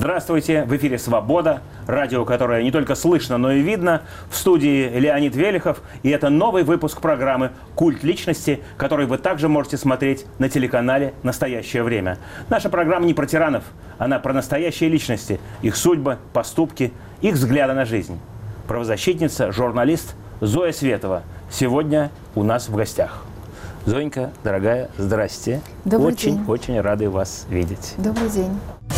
Здравствуйте, в эфире «Свобода», радио, которое не только слышно, но и видно. В студии Леонид Велихов, и это новый выпуск программы «Культ личности», который вы также можете смотреть на телеканале «Настоящее время». Наша программа не про тиранов, она про настоящие личности, их судьбы, поступки, их взгляды на жизнь. Правозащитница, журналист Зоя Светова сегодня у нас в гостях. Зоенька, дорогая, здрасте. Добрый день. Очень рады вас видеть. Добрый день.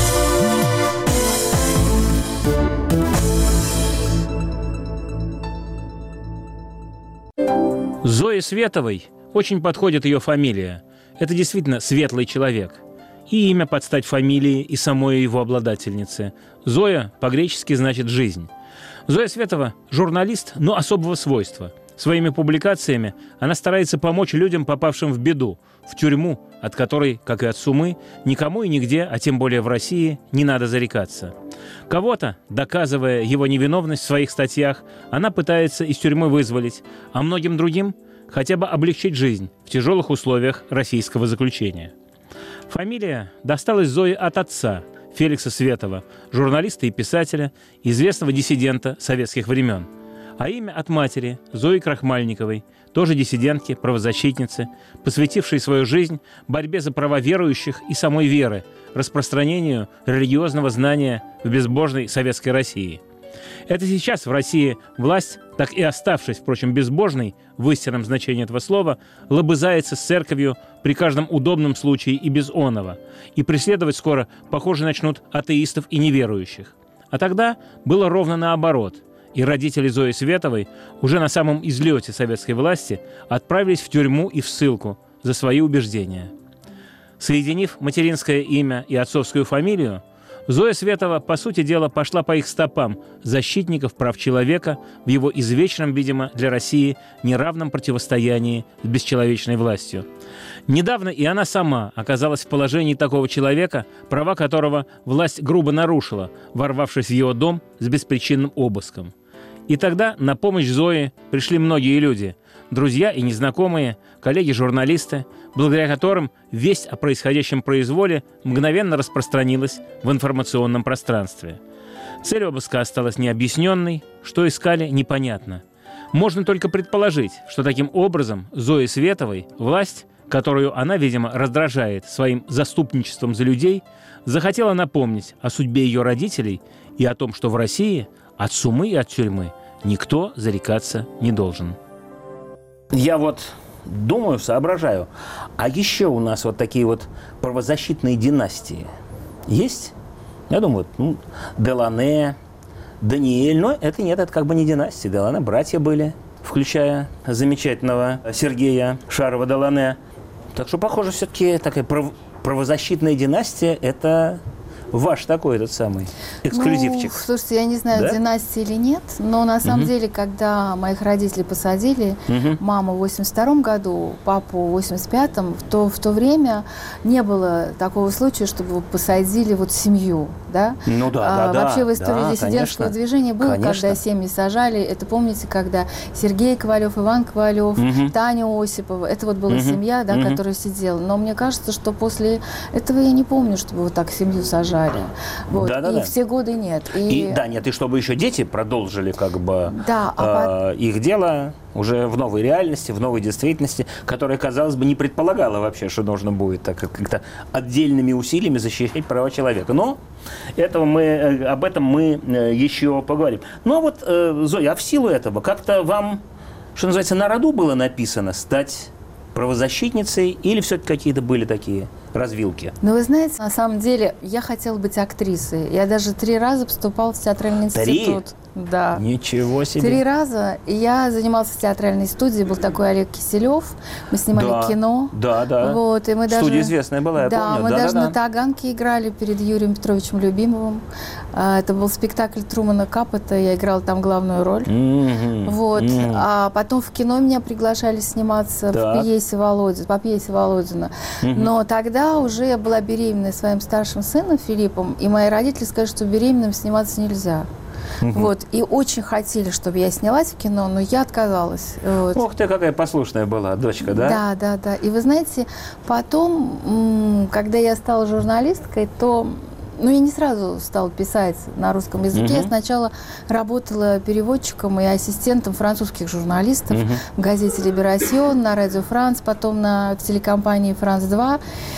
Зое Световой очень подходит ее фамилия. Это действительно светлый человек. И имя под стать фамилии и самой его обладательницы. Зоя по-гречески значит «жизнь». Зоя Светова – журналист, но особого свойства. Своими публикациями она старается помочь людям, попавшим в беду, в тюрьму, от которой, как и от сумы, никому и нигде, а тем более в России, не надо зарекаться. Кого-то, доказывая его невиновность в своих статьях, она пытается из тюрьмы вызволить, а многим другим хотя бы облегчить жизнь в тяжелых условиях российского заключения. Фамилия досталась Зое от отца, Феликса Светова, журналиста и писателя, известного диссидента советских времен. А имя от матери, Зои Крахмальниковой, тоже диссидентки, правозащитницы, посвятившей свою жизнь борьбе за права верующих и самой веры, распространению религиозного знания в безбожной советской России. Это сейчас в России власть, так и оставшись, впрочем, безбожной, в истинном значении этого слова, лобызается с церковью при каждом удобном случае и без оного, и преследовать скоро, похоже, начнут атеистов и неверующих. А тогда было ровно наоборот – и родители Зои Световой уже на самом излете советской власти отправились в тюрьму и в ссылку за свои убеждения. Соединив материнское имя и отцовскую фамилию, Зоя Светова, по сути дела, пошла по их стопам защитников прав человека в его извечном, видимо, для России неравном противостоянии с бесчеловечной властью. Недавно и она сама оказалась в положении такого человека, права которого власть грубо нарушила, ворвавшись в его дом с беспричинным обыском. И тогда на помощь Зое пришли многие люди – друзья и незнакомые, коллеги-журналисты, благодаря которым весть о происходящем произволе мгновенно распространилась в информационном пространстве. Цель обыска осталась необъясненной, что искали – непонятно. Можно только предположить, что таким образом Зое Световой власть, которую она, видимо, раздражает своим заступничеством за людей, захотела напомнить о судьбе ее родителей и о том, что в России от сумы и от тюрьмы никто зарекаться не должен. Я вот думаю, соображаю, а еще у нас вот такие вот правозащитные династии есть? Я думаю, Делане, Даниэль, но это нет, это как бы не династия. Делане братья были, включая замечательного Сергея Шарова-Делане. Так что, похоже, все-таки такая правозащитная династия – это ваш такой этот самый эксклюзивчик. Ну, слушайте, я не знаю, да? династии или нет, но на самом деле, когда моих родителей посадили, маму в 82-м году, папу в 85-м, то в то время не было такого случая, чтобы его посадили вот семью, да? Ну да, вообще в истории диссидентского движения было, конечно. когда семьи сажали. Это помните, когда Сергей Ковалев, Иван Ковалев, Таня Осипова, это вот была семья, да, которая сидела. Но мне кажется, что после этого я не помню, чтобы вот так семью сажали. Вот. И все годы нет. Нет, и чтобы еще дети продолжили как бы да, их дело уже в новой реальности, в новой действительности, которая, казалось бы, не предполагала вообще, что нужно будет так как-то отдельными усилиями защищать права человека. Но об этом мы еще поговорим. Ну а вот, Зоя, а в силу этого как-то вам, что называется, на роду было написано стать правозащитницей или все-таки какие-то были такие развилки? Ну, вы знаете, на самом деле, я хотела быть актрисой. Я даже 3 раза поступала в театральный институт. 3? Да. Ничего себе. 3 раза. И я занималась в театральной студии. Был такой Олег Киселев. Мы снимали кино. Да. Вот, и мы Студия известная была, я помню. Мы даже на Таганке играли перед Юрием Петровичем Любимовым. Это был спектакль Трумана Капота. Я играла там главную роль. Вот. А потом в кино меня приглашали сниматься по пьесе Володина. Но тогда уже я была беременна своим старшим сыном Филиппом. И мои родители сказали, что беременным сниматься нельзя. Вот. И очень хотели, чтобы я снялась в кино, но я отказалась. Вот. Ох ты, какая послушная была дочка, да? Да. И вы знаете, потом, когда я стала журналисткой, то Ну, я не сразу стала писать на русском языке. Я сначала работала переводчиком и ассистентом французских журналистов в газете «Либерасьон», на радио «Франс», потом на телекомпании «Франс-2».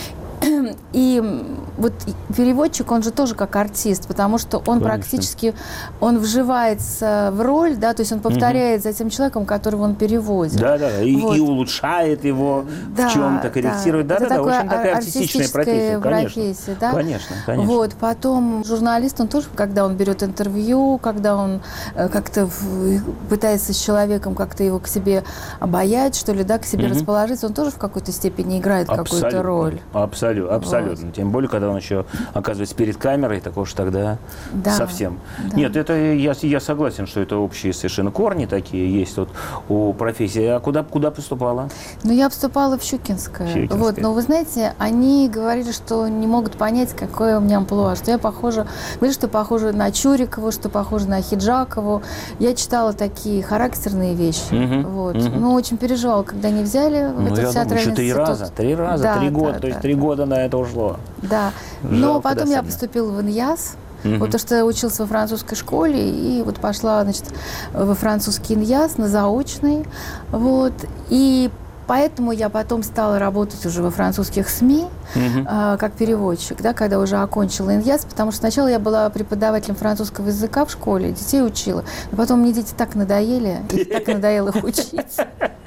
И вот переводчик, он же тоже как артист, потому что он практически, он вживается в роль, да, то есть он повторяет за тем человеком, которого он переводит. Да-да, и улучшает его в чем-то, корректирует. Да-да-да, очень такая артистичная профессия, конечно. Да? Конечно. Вот, потом журналист, он тоже, когда он берет интервью, когда он как-то пытается с человеком как-то его к себе обаять, что ли, да, к себе расположиться, он тоже в какой-то степени играет какую-то роль. Абсолютно. Тем более, когда он еще оказывается перед камерой, так уж тогда совсем. Да. Нет, это я согласен, что это общие совершенно корни такие есть вот у профессии. А куда поступала? Ну, я поступала в Щукинское. Вот, но вы знаете, они говорили, что не могут понять, какое у меня амплуа, что я похожа, говорили, что похожа на Чурикову, что похожа на Хиджакову. Я читала такие характерные вещи. Вот. Ну, очень переживала, когда не взяли в этот театральный институт. Три раза, 3 года, то есть 3 года на это ушло. Да, но потом я поступила в ИНЯС, потому что я училась во французской школе, и вот пошла, значит, во французский ИНЯС на заочный, вот, и поэтому я потом стала работать уже во французских СМИ как переводчик, да, когда уже окончила ИНЯС, потому что сначала я была преподавателем французского языка в школе, детей учила, но потом мне дети так надоели, и так надоело их учить.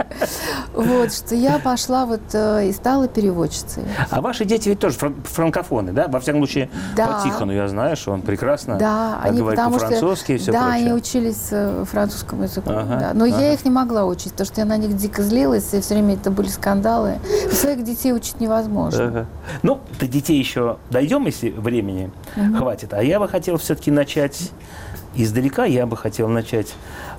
Вот, что я пошла вот и стала переводчицей. А ваши дети ведь тоже франкофоны, да? Во всяком случае, по Тихону я знаю, что он прекрасно говорит по-французски и все прочее. Да, они учились французскому языку. Но я их не могла учить, потому что я на них дико злилась, и все время это были скандалы. Своих детей учить невозможно. Ну, до детей еще дойдем, если времени хватит. А я бы хотел все-таки начать издалека. Я бы хотел начать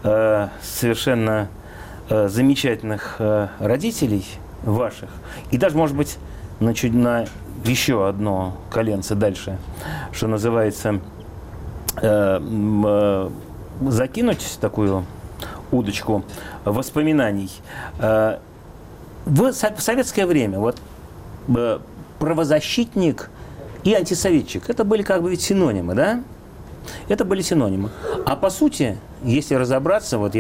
совершенно замечательных родителей ваших. И даже, может быть, на еще одно коленце дальше, что называется, закинуть такую удочку воспоминаний. В советское время вот правозащитник и антисоветчик – это были как бы ведь синонимы, да? Это были синонимы. А по сути, если разобраться, вот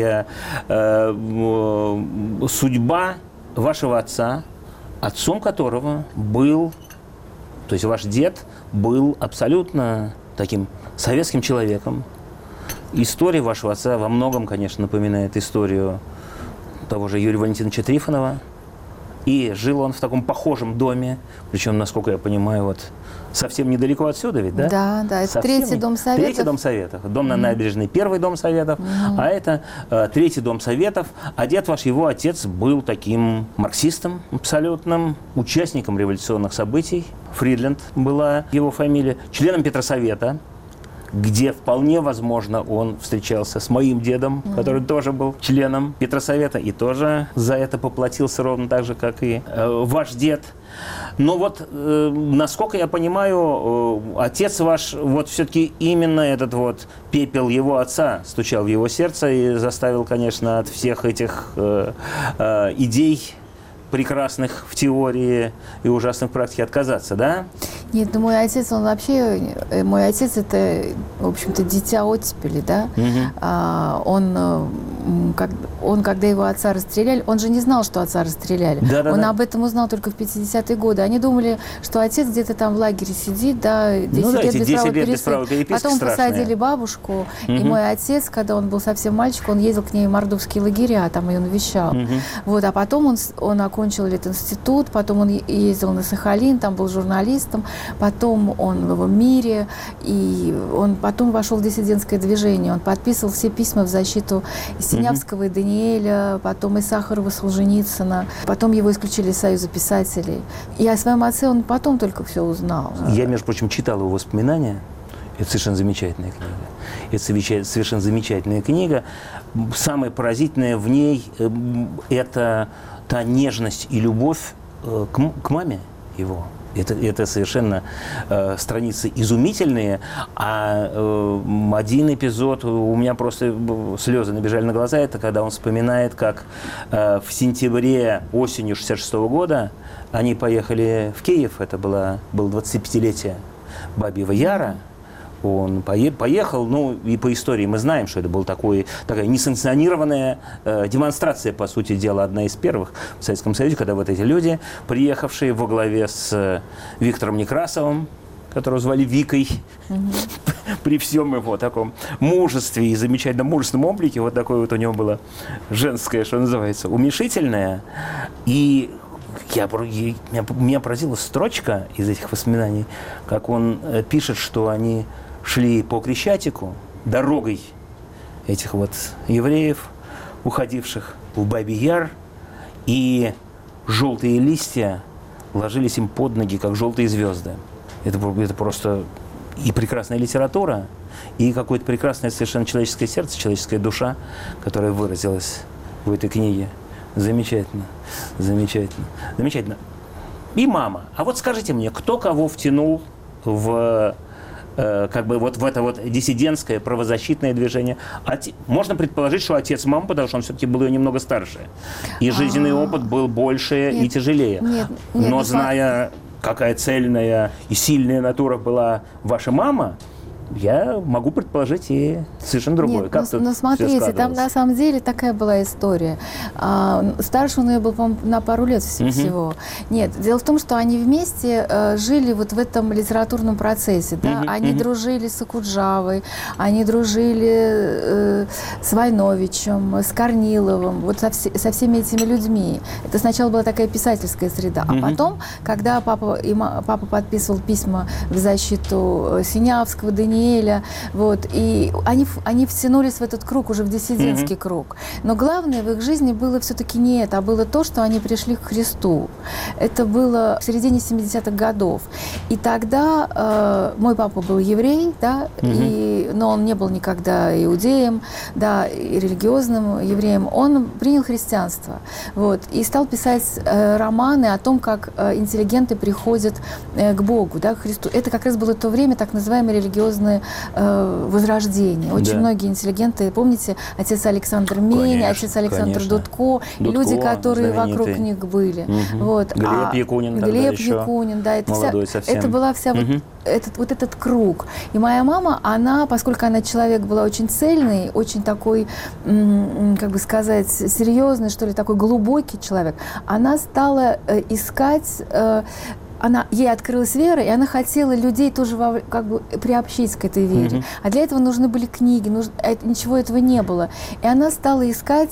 судьба вашего отца, отцом которого был, то есть ваш дед был абсолютно таким советским человеком. История вашего отца во многом, конечно, напоминает историю того же Юрия Валентиновича Трифонова. И жил он в таком похожем доме, причем, насколько я понимаю, вот совсем недалеко отсюда ведь, да? Да, это третий дом советов. Третий дом советов. Дом на набережной, первый дом советов, а это третий дом советов. А дед ваш, его отец, был таким марксистом абсолютным, участником революционных событий. Фридленд была его фамилия, членом Петросовета, где вполне возможно он встречался с моим дедом, который тоже был членом Петросовета и тоже за это поплатился ровно так же, как и ваш дед. Но вот, насколько я понимаю, отец ваш, вот все-таки именно этот вот пепел его отца стучал в его сердце и заставил, конечно, от всех этих идей прекрасных в теории и ужасных в практике отказаться, да? Нет, ну мой отец, он вообще, мой отец это, в общем-то, дитя оттепели, да? Он, когда его отца расстреляли, он же не знал, что отца расстреляли. Он об этом узнал только в 50-е годы. Они думали, что отец где-то там в лагере сидит, да, 10 лет без права переписки. Потом посадили бабушку, и мой отец, когда он был совсем мальчик, он ездил к ней в мордовские лагеря, там ее навещал. Вот, а потом он окончил Литинститут, потом он ездил на Сахалин, там был журналистом, потом он в мире, и он потом вошел в диссидентское движение, он подписывал все письма в защиту Синявского и Даниэля, потом и Сахарова, Солженицына, потом его исключили из Союза писателей. И о своем отце он потом только все узнал. Я, между прочим, читал его воспоминания. Это совершенно замечательная книга. Это совершенно замечательная книга. Самое поразительное в ней – это та нежность и любовь к маме его. Это совершенно страницы изумительные. А один эпизод, у меня просто слезы набежали на глаза, это когда он вспоминает, как в сентябре, осенью 1966 года они поехали в Киев, это было 25-летие Бабьего Яра. Он поехал, ну, и по истории мы знаем, что это была такая несанкционированная демонстрация, по сути дела, одна из первых в Советском Союзе, когда вот эти люди, приехавшие во главе с Виктором Некрасовым, которого звали Викой, при всем его таком мужестве и замечательном мужественном облике, вот такое вот у него было женское, что называется, уменьшительное. И меня поразила строчка из этих воспоминаний, как он пишет, что они шли по Крещатику дорогой этих вот евреев, уходивших в Бабий Яр, и желтые листья ложились им под ноги, как желтые звезды. Это просто и прекрасная литература, и какое-то прекрасное совершенно человеческое сердце, человеческая душа, которая выразилась в этой книге. Замечательно, замечательно, замечательно. И мама. А вот скажите мне, кто кого втянул в как бы вот в это вот диссидентское правозащитное движение? Можно предположить, что отец мамы, потому что он все-таки был ее немного старше. И жизненный опыт был больше и тяжелее. Но зная, какая цельная и сильная натура была ваша мама, я могу предположить и совершенно другое. Нет, но смотрите, там на самом деле такая была история. Старше он ее был, по-моему, на пару лет всего. Нет, дело в том, что они вместе жили вот в этом литературном процессе. Да? Они дружили с Окуджавой, они дружили с Войновичем, с Корниловым, вот со всеми этими людьми. Это сначала была такая писательская среда. А потом, когда папа подписывал письма в защиту Синявского, Даниэля, вот, и они втянулись в этот круг, уже в диссидентский круг. Но главное в их жизни было все-таки не это, а было то, что они пришли к Христу. Это было в середине 70-х годов. И тогда мой папа был еврей, да, но он не был никогда иудеем, да, и религиозным евреем. Он принял христианство, вот, и стал писать романы о том, как интеллигенты приходят к Богу, да, к Христу. Это как раз было то время, так называемое религиозное возрождение. Очень многие интеллигенты, помните, отец Александр Мень, отец Александр Дудко, люди, которые вокруг них были. Вот. Глеб Якунин, да, это была вся вот этот круг. И моя мама, она, поскольку она человек была очень цельный, очень такой, как бы сказать, серьезный, что ли, такой глубокий человек, она стала искать ей открылась вера, и она хотела людей тоже как бы приобщить к этой вере. А для этого нужны были книги, ничего этого не было. И она стала искать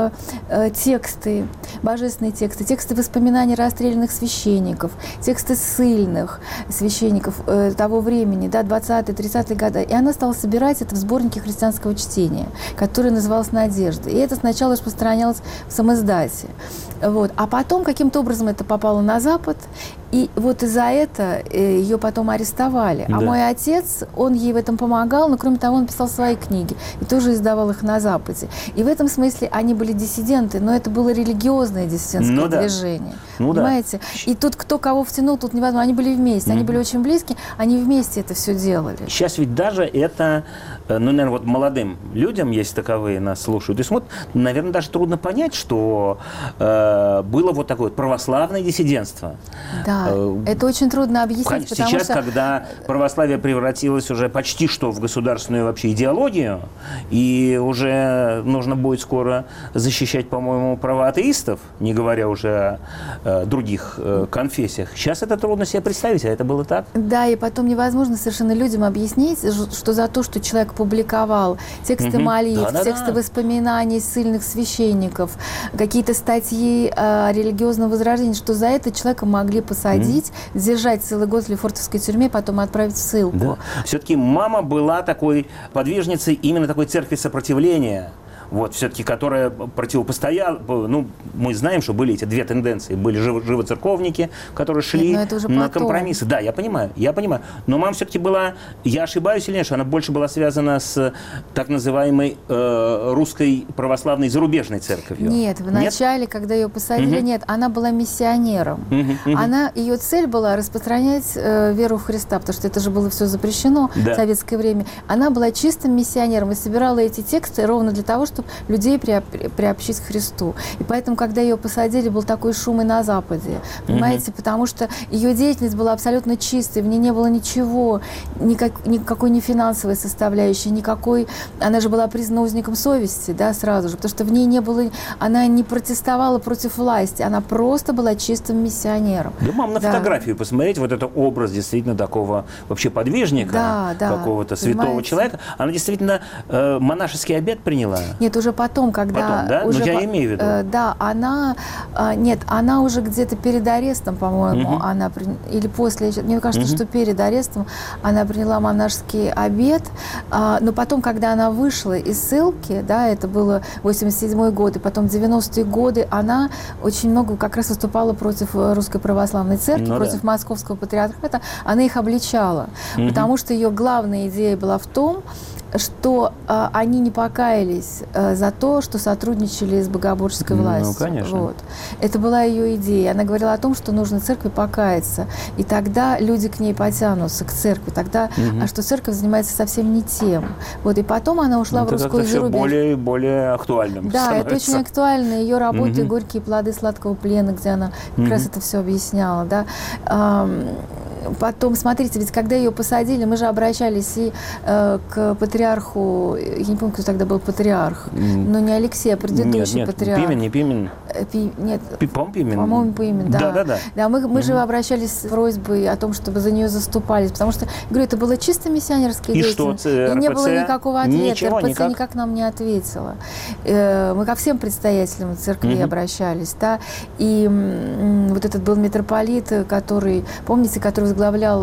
тексты, божественные тексты воспоминаний расстрелянных священников, тексты ссыльных священников того времени, да, 20-30-е годы. И она стала собирать это в сборнике христианского чтения, который назывался «Надежда». И это сначала распространялось в самоиздате. Вот. А потом каким-то образом это попало на Запад, и вот из-за этого ее потом арестовали. А мой отец, он ей в этом помогал, но кроме того, он писал свои книги и тоже издавал их на Западе. И в этом смысле они были диссиденты, но это было религиозное диссидентское движение. Понимаете? И тут кто кого втянул, тут невозможно. Они были вместе, они были очень близки, они вместе это все делали. Сейчас ведь даже это, ну, наверное, вот молодым людям, если таковые нас слушают, и смотрят, наверное, даже трудно понять, что было вот такое православное диссидентство. Да, это очень трудно объяснить, потому сейчас, что... когда православие превратилось уже почти что в государственную вообще идеологию, и уже нужно будет скоро защищать, по-моему, права атеистов, не говоря уже о других конфессиях. Сейчас это трудно себе представить, а это было так? Да, и потом невозможно совершенно людям объяснить, что за то, что человек публиковал тексты молитв, тексты воспоминаний ссыльных священников, какие-то статьи о религиозном возрождении, что за это человека могли посадить, держать целый год в лефортовской тюрьме, потом отправить в ссылку. Да. Все-таки мама была такой подвижницей именно такой церкви сопротивления. Вот, все-таки, которая противопостояла, ну, мы знаем, что были эти две тенденции. Были живоцерковники, которые шли на компромиссы. Да, я понимаю. Но мама все-таки была, я ошибаюсь или нет, что она больше была связана с так называемой русской православной зарубежной церковью? Нет, в начале, когда ее посадили, нет, она была миссионером. Ее цель была распространять веру в Христа, потому что это же было все запрещено в советское время. Она была чистым миссионером и собирала эти тексты ровно для того, чтобы чтобы людей приобщить к Христу. И поэтому, когда ее посадили, был такой шум и на Западе. Понимаете? Потому что ее деятельность была абсолютно чистой, в ней не было ничего, никакой не финансовой составляющей, никакой... Она же была признана узником совести, да, сразу же, потому что в ней не было... Она не протестовала против власти, она просто была чистым миссионером. Да, мам, на фотографию посмотреть, вот этот образ действительно такого вообще подвижника, какого-то святого человека. Она действительно монашеский обет приняла? Нет, уже потом, когда... Потом, да? Уже я имею в виду. Да, она... Нет, она уже где-то перед арестом, по-моему, она... Или после... Мне кажется, что перед арестом она приняла монашеский обет. Но потом, когда она вышла из ссылки, да, это было 87-й год, и потом 90-е годы, она очень много как раз выступала против Русской Православной Церкви, против Московского Патриархата. Она их обличала, потому что ее главная идея была в том, что они не покаялись за то, что сотрудничали с богоборческой властью. Ну, конечно. Вот. Это была ее идея. Она говорила о том, что нужно церкви покаяться, и тогда люди к ней потянутся, к церкви. Тогда, что церковь занимается совсем не тем. Вот. И потом она ушла в русскую зарубеж. Это более актуальным Да, это очень актуально. Ее работы «Горькие плоды сладкого плена», где она как раз это все объясняла. Да. Потом, смотрите, ведь когда ее посадили, мы же обращались и к патриарху, я не помню, кто тогда был патриарх, но не Алексей, а предыдущий патриарх. Пимен, не Пимен. Нет, по-моему, Пимен. По-моему, Пимен, да. Да, мы же обращались с просьбой о том, чтобы за нее заступались, потому что, говорю, это было чисто миссионерская деятельность. И не было никакого ответа. РПЦ никак нам не ответила. Мы ко всем предстоятелям церкви обращались, да, и вот этот был митрополит, который, помните, который возглавлял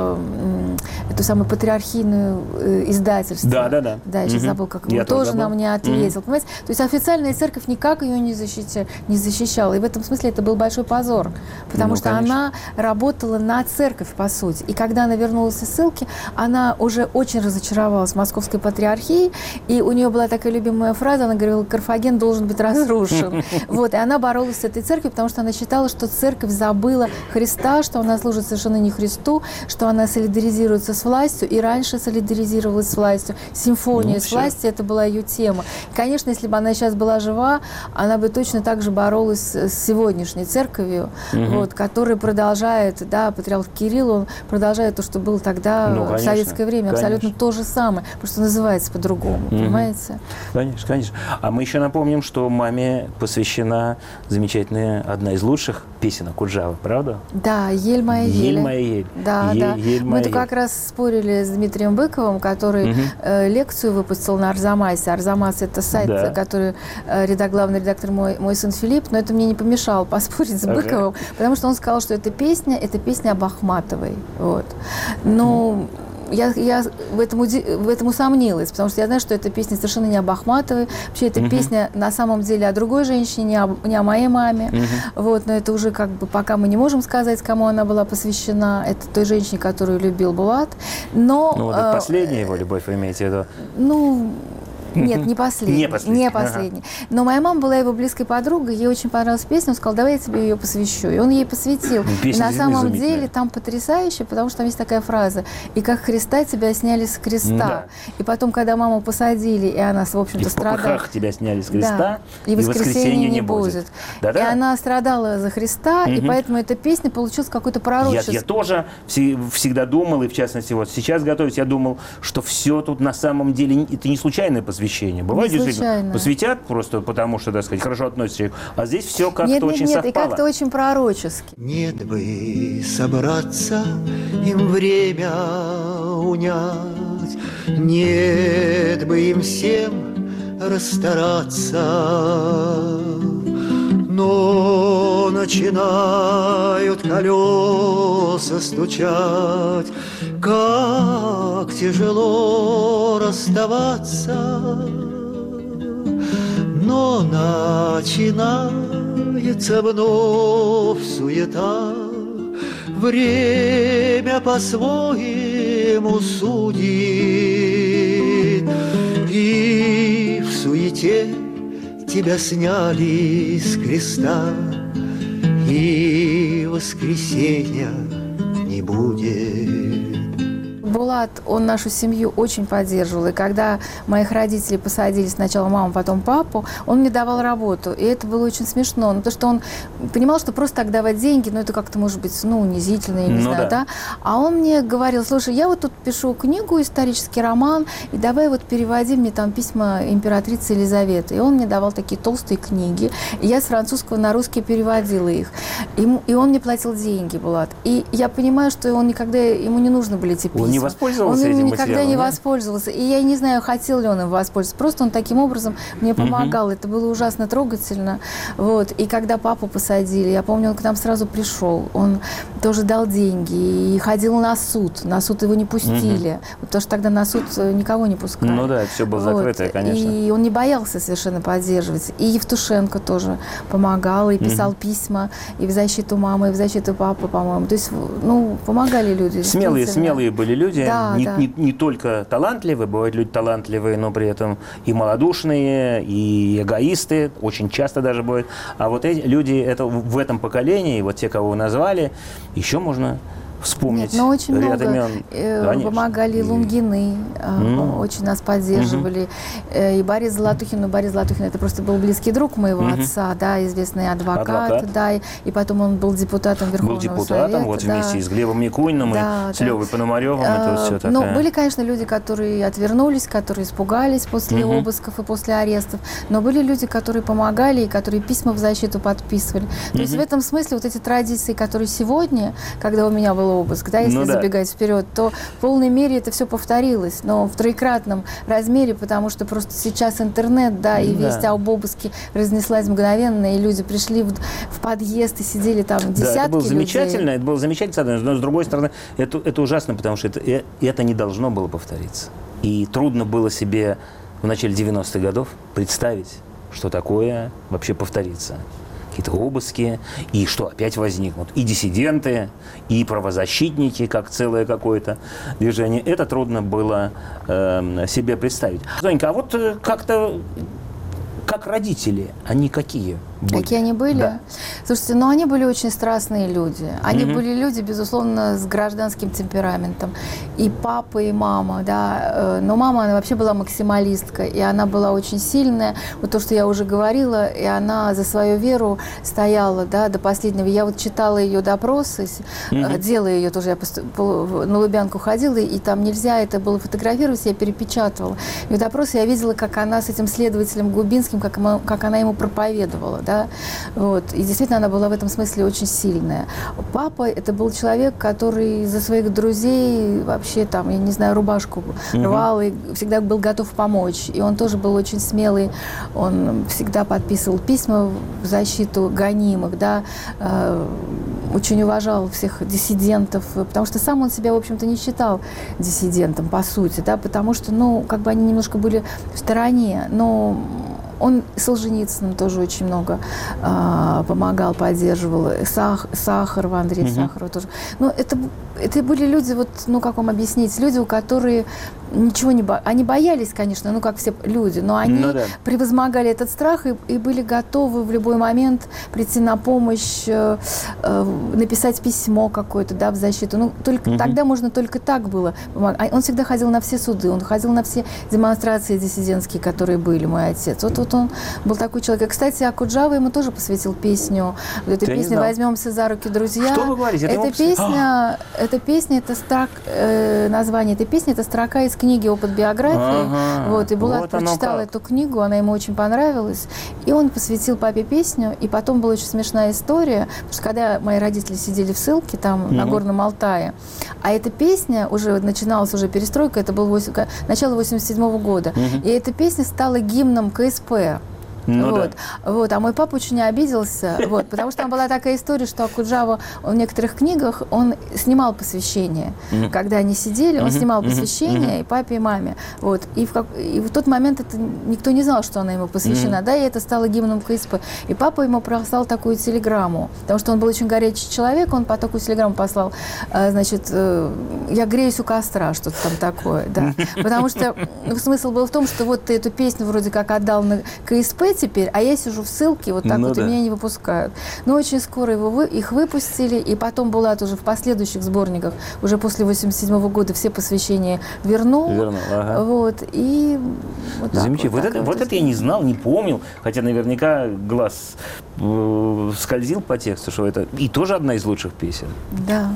эту самую патриархийную издательство. Да. Да, я сейчас забыл, как его. Тоже нам не ответил. Понимаете? То есть официальная церковь никак ее не защищала. И в этом смысле это был большой позор. Потому что она работала на церковь, по сути. И когда она вернулась из ссылки, она уже очень разочаровалась в Московской патриархии. И у нее была такая любимая фраза, она говорила: Карфаген должен быть разрушен. Вот. И она боролась с этой церковью, потому что она считала, что церковь забыла Христа, что она служит совершенно не Христу, что она солидаризируется с властью, и раньше солидаризировалась с властью. Симфония с властью, это была ее тема. И, конечно, если бы она сейчас была жива, она бы точно так же боролась с сегодняшней церковью, вот, которая продолжает, да, патриарх Кирилл, он продолжает то, что было тогда в советское время, абсолютно то же самое, просто называется по-другому, понимаете? Конечно, конечно. А мы еще напомним, что маме посвящена замечательная, одна из лучших песен Акуджавы, правда? Да, «Ель моя ель». «Ель моя ель». Да, да. Мы тут как раз спорили с Дмитрием Быковым, который лекцию выпустил на Арзамасе. Арзамас – это сайт, который главный редактор мой сын Филипп, но это мне не помешало поспорить с Быковым, потому что он сказал, что эта песня об Ахматовой. Вот. Ну, я в этом усомнилась, потому что я знаю, что эта песня совершенно не об Ахматовой. Вообще, эта песня на самом деле о другой женщине, не о моей маме. Вот, но это уже как бы пока мы не можем сказать, кому она была посвящена. Это той женщине, которую любил Булат. Но... Ну, вот это последняя его любовь, вы имеете в виду? Ну... Нет, не последний. Не последний. Но моя мама была его близкой подругой, ей очень понравилась песня, он сказал: давай я тебе ее посвящу. И он ей посвятил. И на самом деле там потрясающе, потому что там есть такая фраза: «И как Христа тебя сняли с креста». Да. И потом, когда маму посадили, и она, в общем-то, страдала. И в попыхах тебя сняли с креста, да. И воскресенья не будет. Да-да. И она страдала за Христа, и поэтому эта песня получилась какой-то пророческой. Я тоже всегда думал, и в частности вот сейчас готовясь, я думал, что все тут на самом деле это не случайное посвящение. Бывает, действительно, посвятят просто потому, что, так сказать, хорошо относятся. А здесь все как-то очень совпало. Нет, и как-то очень пророчески. Нет бы собраться, им время унять, нет бы им всем расстараться, но начинают колеса стучать, как тяжело расставаться. Но начинается вновь суета, время по-своему судит, и в суете тебя сняли с креста, и воскресенья не будет. Булат, он нашу семью очень поддерживал. И когда моих родителей посадили сначала маму, потом папу, он мне давал работу. И это было очень смешно. Потому что он понимал, что просто так давать деньги, это как-то может быть, унизительно, я не знаю, да. А он мне говорил: слушай, я вот тут пишу книгу, исторический роман, и давай вот переводи мне там письма императрицы Елизаветы. И он мне давал такие толстые книги. И я с французского на русский переводила их. И он мне платил деньги, Булат. И я понимаю, что ему не нужны были эти письма. Он не воспользовался этим Он никогда материалом, не да? воспользовался. И я не знаю, хотел ли он им воспользоваться. Просто он таким образом мне помогал. Это было ужасно трогательно. Вот. И когда папу посадили, я помню, он к нам сразу пришел. Он тоже дал деньги и ходил на суд. На суд его не пустили. Потому что тогда на суд никого не пускали. Ну да, все было закрыто, конечно. И он не боялся совершенно поддерживать. И Евтушенко тоже помогал, и писал письма и в защиту мамы, и в защиту папы, по-моему. То есть, помогали люди. Смелые были люди, Да, не только талантливые, бывают люди талантливые, но при этом и малодушные, и эгоисты, очень часто даже бывают. А вот эти люди в этом поколении, вот те, кого вы назвали, еще можно вспомнить. Нет, очень ряд много имен. помогали Лунгины, очень нас поддерживали. И Борис Золотухин, Борис Золотухин, это просто был близкий друг моего отца, да, известный адвокат. Да, и потом он был депутатом Верховного Совета. Был депутатом, вот вместе с Глебом Никуниным и с Левой Пономаревым. Это все такое. Ну, были, конечно, люди, которые отвернулись, которые испугались после обысков и после арестов, но были люди, которые помогали и которые письма в защиту подписывали. То есть в этом смысле вот эти традиции, которые сегодня, когда у меня был обыск, да, если забегать вперед, то в полной мере это все повторилось, но в троекратном размере, потому что просто сейчас интернет, да, и весть об обыске разнеслась мгновенно, и люди пришли в подъезд и сидели там десятки это было замечательно, людей. это было замечательно, но с другой стороны, это ужасно, потому что это не должно было повториться. И трудно было себе в начале 90-х годов представить, что такое вообще повторится. Какие-то обыски, и что опять возникнут и диссиденты, и правозащитники, как целое какое-то движение. Это трудно было себе представить. Сонька, а вот как родители, они какие были? Какие они были? Да. Слушайте, они были очень страстные люди. Они были люди, безусловно, с гражданским темпераментом. И папа, и мама, да. Но мама, она вообще была максималистка, и она была очень сильная. Вот то, что я уже говорила, и она за свою веру стояла, да, до последнего. Я вот читала ее допросы, делала ее тоже, я на Лубянку ходила, и там нельзя это было фотографировать, я перепечатывала. Ее допросы я видела, как она с этим следователем Губинским, как она ему проповедовала, да, вот, и действительно она была в этом смысле очень сильная. Папа – это был человек, который за своих друзей вообще там, я не знаю, рубашку рвал и всегда был готов помочь, и он тоже был очень смелый, он всегда подписывал письма в защиту гонимых, да, очень уважал всех диссидентов, потому что сам он себя, в общем-то, не считал диссидентом, по сути, да, потому что, они немножко были в стороне, но он Солженицыным тоже очень много помогал, поддерживал. Сахаров, Андрей Сахаров тоже. Это были люди, как вам объяснить, люди, у которых ничего не боялись. Они боялись, конечно, как все люди, но они превозмогали этот страх и были готовы в любой момент прийти на помощь, написать письмо какое-то, да, в защиту. Тогда можно только так было помогать. Он всегда ходил на все суды, он ходил на все демонстрации диссидентские, которые были, мой отец. Вот он был такой человек. И, кстати, Акуджава ему тоже посвятил песню. Вот эта песня «Возьмемся за руки, друзья». Что вы говорите? Эта песня, название этой песни, это строка из книги «Опыт биографии». И Булат прочитал эту книгу, она ему очень понравилась. И он посвятил папе песню. И потом была очень смешная история, потому что когда мои родители сидели в ссылке там на Горном Алтае, а эта песня начиналась уже перестройка, это было начало 87-го года. И эта песня стала гимном КСП. А мой папа очень обиделся, потому что там была такая история, что Акуджава в некоторых книгах он снимал посвящение. Когда они сидели, он снимал посвящение и папе, и маме. И в тот момент это никто не знал, что она ему посвящена, да, и это стало гимном КСП. И папа ему прислал такую телеграмму, потому что он был очень горячий человек, он по такую телеграмму послал, я греюсь у костра, что-то там такое, да. Потому что смысл был в том, что ты эту песню вроде как отдал на КСП теперь, а я сижу в ссылке, вот так Ну вот, да. и меня не выпускают. Но очень скоро их выпустили, и потом Булат уже в последующих сборниках, уже после 87 года все посвящения вернул. ага. Вот, и вот так Замечательно. так Вот это я не знал, не помнил, хотя наверняка глаз скользил по тексту, что это и тоже одна из лучших песен. Да.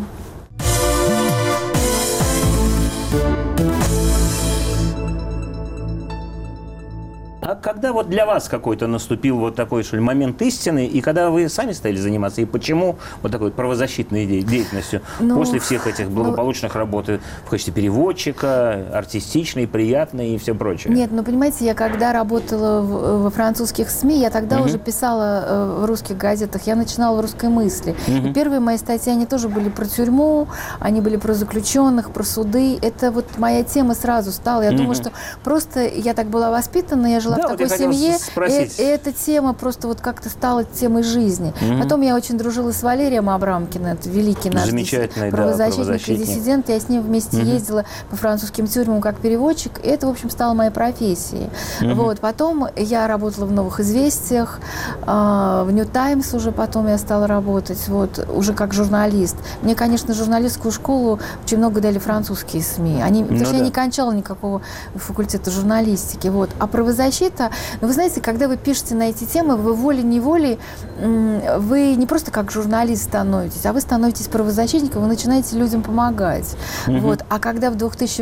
А когда вот для вас какой-то наступил вот такой, что ли, момент истины, и когда вы сами стали заниматься, и почему вот такой правозащитной деятельностью после всех этих благополучных работ в качестве переводчика, артистичной, приятной и все прочее? Нет, ну понимаете, я когда работала во французских СМИ, я тогда уже писала в русских газетах, я начинала в «Русской мысли». И первые мои статьи, они тоже были про тюрьму, они были про заключенных, про суды. Это вот моя тема сразу стала. Я думаю, что просто я так была воспитана, я жила в такой семье, и эта тема просто вот как-то стала темой жизни. Потом я очень дружила с Валерием Абрамкиным, это великий наш правозащитник и диссидент. Я с ним вместе ездила по французским тюрьмам как переводчик, и это, в общем, стало моей профессией. Вот. Потом я работала в «Новых известиях», в «Нью Таймс» уже потом я стала работать, вот, уже как журналист. Мне, конечно, журналистскую школу очень много дали французские СМИ. Потому что я не кончала никакого факультета журналистики. Вот. А правозащита, вы знаете, когда вы пишете на эти темы, вы волей-неволей, вы не просто как журналист становитесь, а вы становитесь правозащитником, вы начинаете людям помогать. Вот. А когда в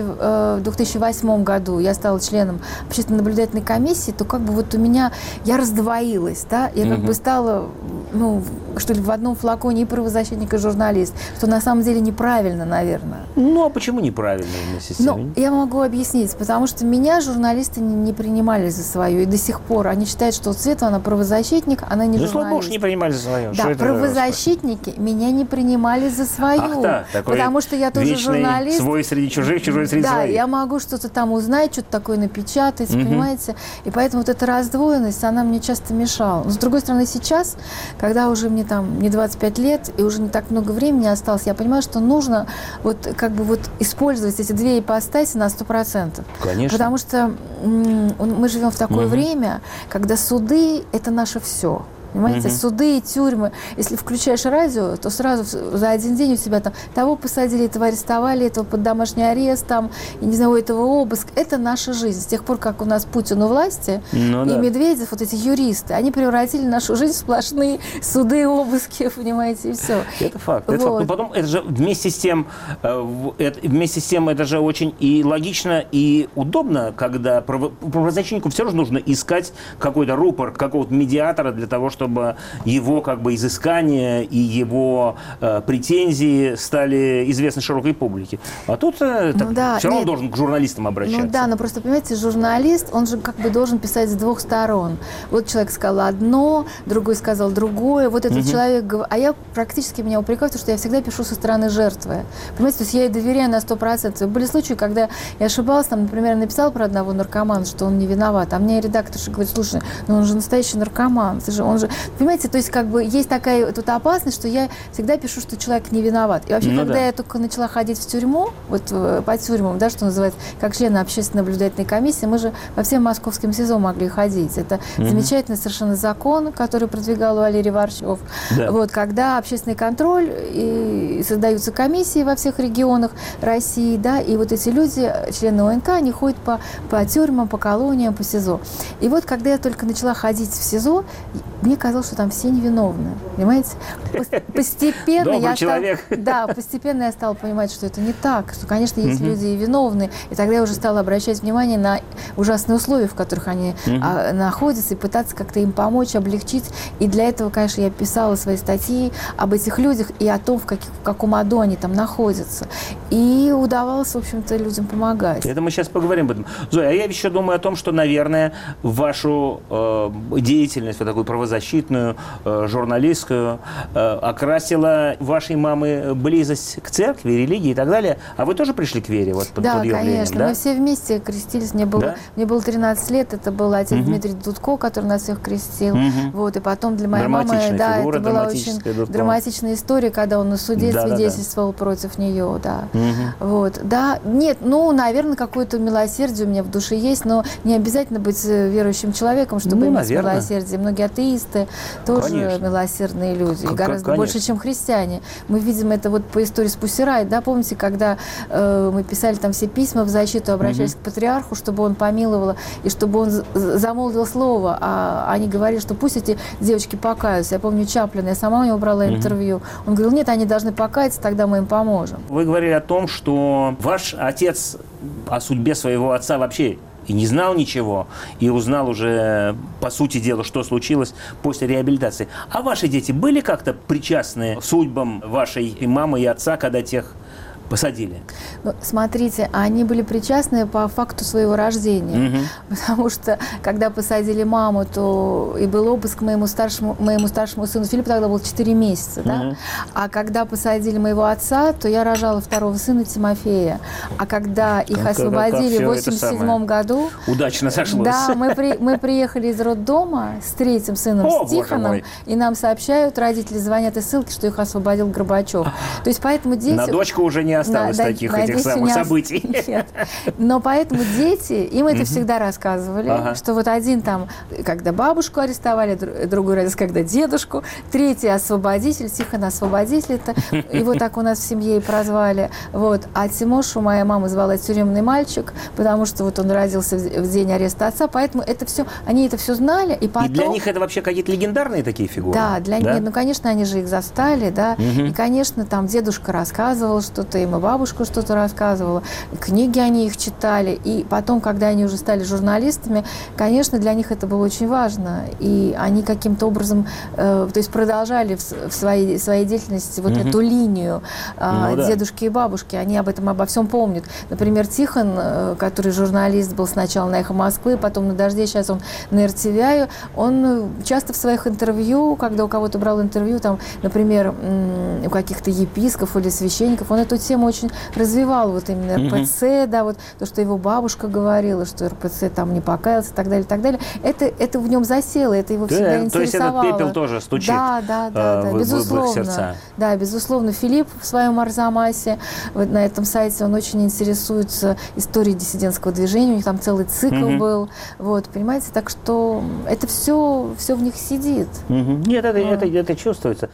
2008 году я стала членом общественно-наблюдательной комиссии, то как бы вот у меня, я раздвоилась, да, я как бы стала, ну, что ли, в одном флаконе и правозащитник, и журналист, что на самом деле неправильно, наверное. Ну, а почему неправильно вместе с тем? Ну, я могу объяснить, потому что меня журналисты не принимали за свою, и до сих пор они считают, что вот Света, она правозащитник, она не журналист. Слава богу, что не принимали за свое. Да, правозащитники меня не принимали за свою, потому что я тоже журналист. Свой среди чужих, чужой среди своих. Да, я могу что-то там узнать, что-то такое напечатать, понимаете? И поэтому вот эта раздвоенность, она мне часто мешала. Но с другой стороны, сейчас, когда уже мне там не 25 лет, и уже не так много времени осталось, я понимаю, что нужно вот как бы вот использовать эти две ипостаси на 100%. Конечно. Потому что мы живем в такое время, когда суды – это наше все. Понимаете, суды и тюрьмы. Если включаешь радио, то сразу за один день у тебя там того посадили, этого арестовали, этого под домашний арест, там, я не знаю, у этого обыск. Это наша жизнь. С тех пор, как у нас Путин у власти, и Медведев, вот эти юристы, они превратили нашу жизнь в сплошные суды, обыски, понимаете, и все. Это факт. Это факт. Но потом это же вместе с тем это же очень и логично, и удобно, когда правозащитнику все равно нужно искать какой-то рупор, какого-то медиатора для того, чтобы его как бы изыскания и его претензии стали известны широкой публике. А тут все равно должен к журналистам обращаться. Ну да, но просто, понимаете, журналист, он же как бы должен писать с двух сторон. Вот человек сказал одно, другой сказал другое, вот этот человек... А я практически меня упрекаю, потому что я всегда пишу со стороны жертвы. Понимаете, то есть я ей доверяю на 100%. Были случаи, когда я ошибалась, там, например, я написала про одного наркомана, что он не виноват, а мне редакторша говорит: слушай, ну он же настоящий наркоман, он же... Понимаете, то есть как бы есть такая тут опасность, что я всегда пишу, что человек не виноват. И вообще, когда я только начала ходить в тюрьму, вот по тюрьмам, да, что называется, как член общественно-наблюдательной комиссии, мы же по всем московским СИЗО могли ходить. Это замечательный совершенно закон, который продвигал Валерий Варчев. Да. Вот, когда общественный контроль, и создаются комиссии во всех регионах России, да, и вот эти люди, члены ОНК, они ходят по тюрьмам, по колониям, по СИЗО. И вот, когда я только начала ходить в СИЗО, мне казалось, что там все невиновны. Понимаете? Постепенно я стала понимать, что это не так, что, конечно, есть люди и виновные. И тогда я уже стала обращать внимание на ужасные условия, в которых они находятся, и пытаться как-то им помочь, облегчить. И для этого, конечно, я писала свои статьи об этих людях и о том, в каком аду они там находятся. И удавалось, в общем-то, людям помогать. Это мы сейчас поговорим об этом. Зоя, а я еще думаю о том, что, наверное, вашу деятельность, вот такую правозащитную, правозащитную, журналистскую, окрасила вашей мамы близость к церкви, религии и так далее. А вы тоже пришли к вере вот под Да, ее влиянием? конечно. Да, мы все вместе крестились. Мне было 13 лет. Это был отец Дмитрий Дудко, который нас всех крестил. Вот, и потом для моей мамы, да, это была очень драматичная история, когда он на суде свидетельствовал против нее, да. Вот, да. Нет, ну, наверное, какое-то милосердие у меня в душе есть, но не обязательно быть верующим человеком, чтобы иметь милосердие. Многие атеисты тоже милосердные люди, гораздо больше, чем христиане. Мы видим это вот по истории с Пусирай, да, помните, когда мы писали там все письма в защиту, обращались к патриарху, чтобы он помиловал и чтобы он замолвил слово, а они говорили, что пусть эти девочки покаются. Я помню Чаплина, я сама у него брала интервью. Он говорил, нет, они должны покаяться, тогда мы им поможем. Вы говорили о том, что ваш отец о судьбе своего отца вообще и не знал ничего, и узнал уже, по сути дела, что случилось после реабилитации. А ваши дети были как-то причастны судьбам вашей и мамы, и отца, когда тех посадили? Ну, смотрите, они были причастны по факту своего рождения. Потому что, когда посадили маму, то и был обыск моему старшему сыну Филиппу, тогда было 4 месяца. Да? А когда посадили моего отца, то я рожала второго сына Тимофея. А когда их освободили в 1987 году... Удачно сошлось. Да, мы приехали из роддома с третьим сыном, с Тихоном, и нам сообщают, родители звонят из ссылки, что их освободил Горбачев. То есть поэтому дети... На дочку уже не осталось таких этих самых событий. Нет. Но поэтому дети, им это всегда рассказывали, что вот один там, когда бабушку арестовали, другой раз, когда дедушку, третий освободитель, Тихон освободитель, это его так у нас в семье и прозвали. Вот. А Тимошу моя мама звала тюремный мальчик, потому что вот он родился в день ареста отца, поэтому это все, они это все знали, и потом... И для них это вообще какие-то легендарные такие фигуры? Да, для них, ну, конечно, они же их застали, да, и, конечно, там дедушка рассказывал что-то, им и бабушка что-то рассказывала, книги они их читали, и потом, когда они уже стали журналистами, конечно, для них это было очень важно, и они каким-то образом, то есть продолжали в своей деятельности вот эту линию дедушки и бабушки, они об этом обо всем помнят. Например, Тихон, который журналист был сначала на «Эхо Москвы», потом на «Дожде», сейчас он на РТВ, он часто в своих интервью, когда у кого-то брал интервью, там, например, у каких-то епископов или священников, он эту тему очень развивал, вот именно РПЦ, да, вот то, что его бабушка говорила, что РПЦ там не покаялся и так далее, и так далее. Это в нем засело, это его всегда интересовало. То есть этот пепел тоже стучит безусловно. В их сердца. Да, безусловно. Филипп в своем Арзамасе, вот на этом сайте, он очень интересуется историей диссидентского движения, у них там целый цикл был, вот, понимаете, так что это все в них сидит. Нет, это чувствуется.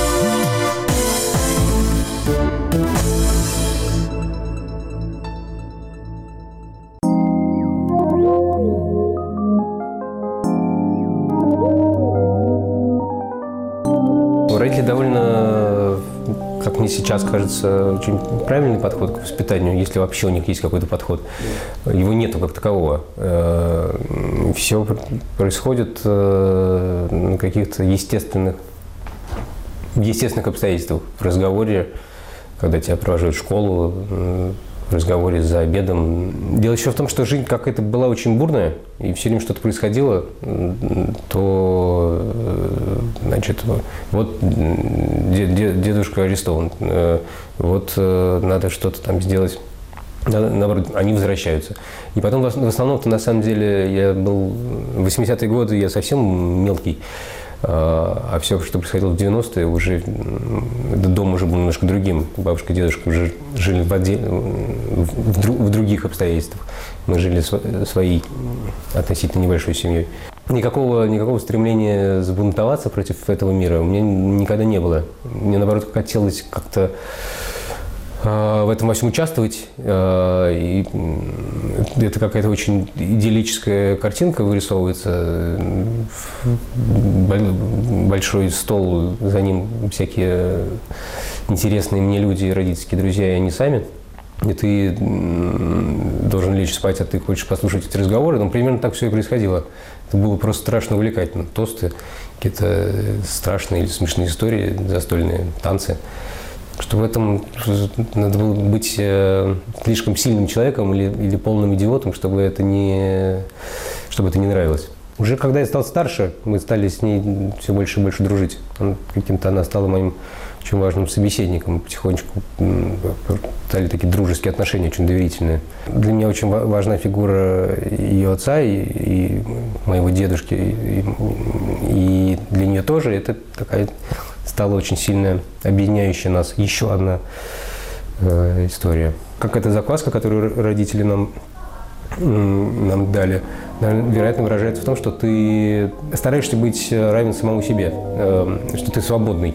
Родители довольно, как мне сейчас кажется, очень правильный подход к воспитанию, если вообще у них есть какой-то подход. Его нету как такового. Все происходит на каких-то естественных обстоятельствах. В разговоре, когда тебя провожают в школу, в разговоре за обедом. Дело еще в том, что жизнь какая-то была очень бурная, и все время что-то происходило, то, значит, вот дедушка арестован, вот надо что-то там сделать. Наоборот, они возвращаются. И потом, в основном-то, на самом деле, я был в 80-е годы, я совсем мелкий, а все, что происходило в 90-е, уже дом уже был немножко другим. Бабушка и дедушка уже жили в других обстоятельствах. Мы жили своей относительно небольшой семьей. Никакого стремления сбунтоваться против этого мира у меня никогда не было. Мне, наоборот, хотелось как-то в этом во всем участвовать. И это какая-то очень идиллическая картинка вырисовывается. Большой стол, за ним всякие интересные мне люди, родительские друзья, и они сами. И ты должен лечь спать, а ты хочешь послушать эти разговоры. Но примерно так все и происходило. Это было просто страшно увлекательно. Тосты, какие-то страшные или смешные истории, застольные танцы. Что в этом надо было быть слишком сильным человеком или полным идиотом, чтобы это не нравилось. Уже когда я стал старше, мы стали с ней все больше и больше дружить. Она стала моим очень важным собеседником. Потихонечку стали такие дружеские отношения, очень доверительные. Для меня очень важна фигура ее отца и моего дедушки. И для нее тоже это такая стала очень сильно объединяющая нас. Еще одна история. Какая-то закваска, которую родители нам дали, вероятно, выражается в том, что ты стараешься быть равен самому себе, что ты свободный.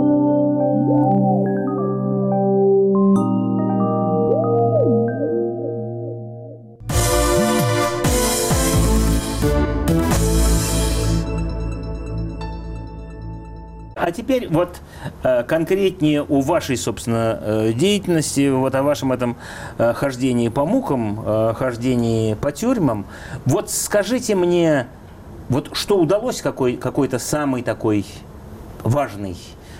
А теперь вот конкретнее о вашей, собственно, деятельности, вот о вашем этом хождении по мукам, хождении по тюрьмам. Вот скажите мне, вот что удалось, какой-то самый такой важный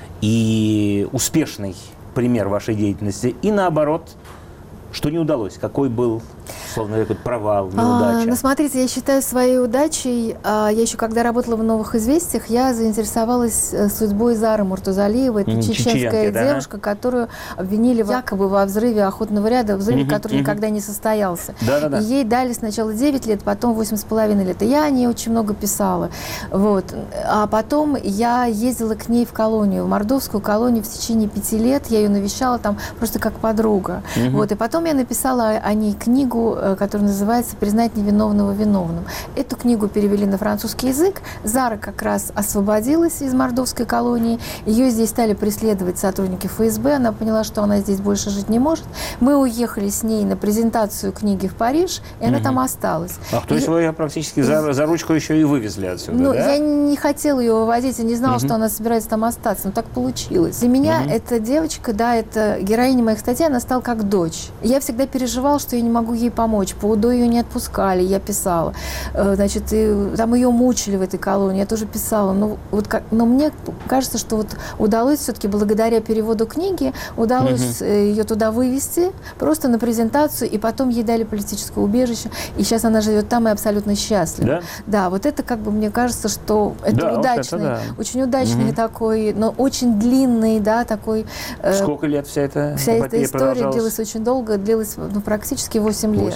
и успешный пример вашей деятельности, и наоборот, что не удалось, какой был, условно, какой-то провал, неудача? Ну, смотрите, я считаю своей удачей, я еще когда работала в «Новых известиях», я заинтересовалась судьбой Зары Муртузалиевой. Это чеченская девушка, которую обвинили якобы во взрыве охотного ряда, взрыве, который никогда не состоялся. И ей дали сначала 9 лет, потом 8,5 лет. И я о ней очень много писала. Вот. А потом я ездила к ней в колонию, в мордовскую колонию в течение 5 лет. Я ее навещала там просто как подруга. Вот. И потом я написала о ней книгу, которая называется «Признать невиновного виновным». Эту книгу перевели на французский язык. Зара как раз освободилась из мордовской колонии. Ее здесь стали преследовать сотрудники ФСБ. Она поняла, что она здесь больше жить не может. Мы уехали с ней на презентацию книги в Париж, и она там осталась. Ах, то есть вы ее практически за ручку еще и вывезли отсюда, ну, да? Я не хотела ее вывозить, я не знала, что она собирается там остаться. Но так получилось. Для меня эта девочка, да, это героиня моих статей, она стала как дочь. Я всегда переживала, что я не могу ей помочь. По УДО ее не отпускали, я писала. Значит, там ее мучили в этой колонии, я тоже писала. Но мне кажется, что вот удалось все-таки благодаря переводу книги, удалось ее туда вывести, просто на презентацию, и потом ей дали политическое убежище, и сейчас она живет там и абсолютно счастлива. Да? Да, вот это как бы мне кажется, что это удачный, очень удачный такой, но очень длинный, да, такой... Сколько лет вся эта история длилась очень долго, длилась практически 8 лет.